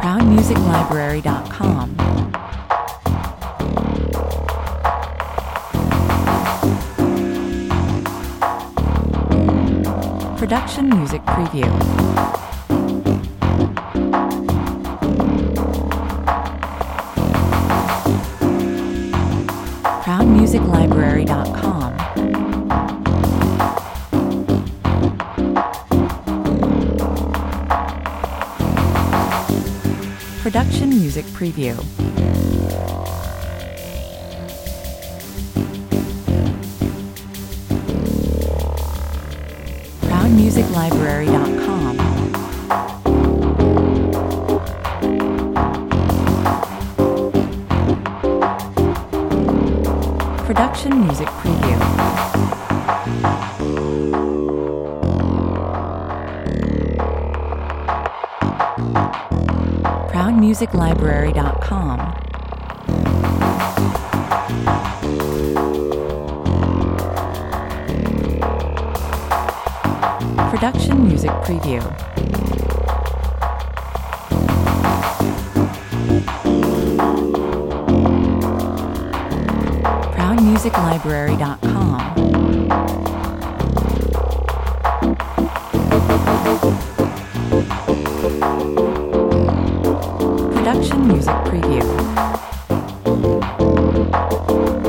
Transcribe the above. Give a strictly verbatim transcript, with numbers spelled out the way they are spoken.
crown music library dot com. Production Music Preview. crown music library dot com. Production Music Preview. crown music library dot com. Production Music Preview. crown music library dot com. Production Music Preview. crown music library dot com. Production Music Preview.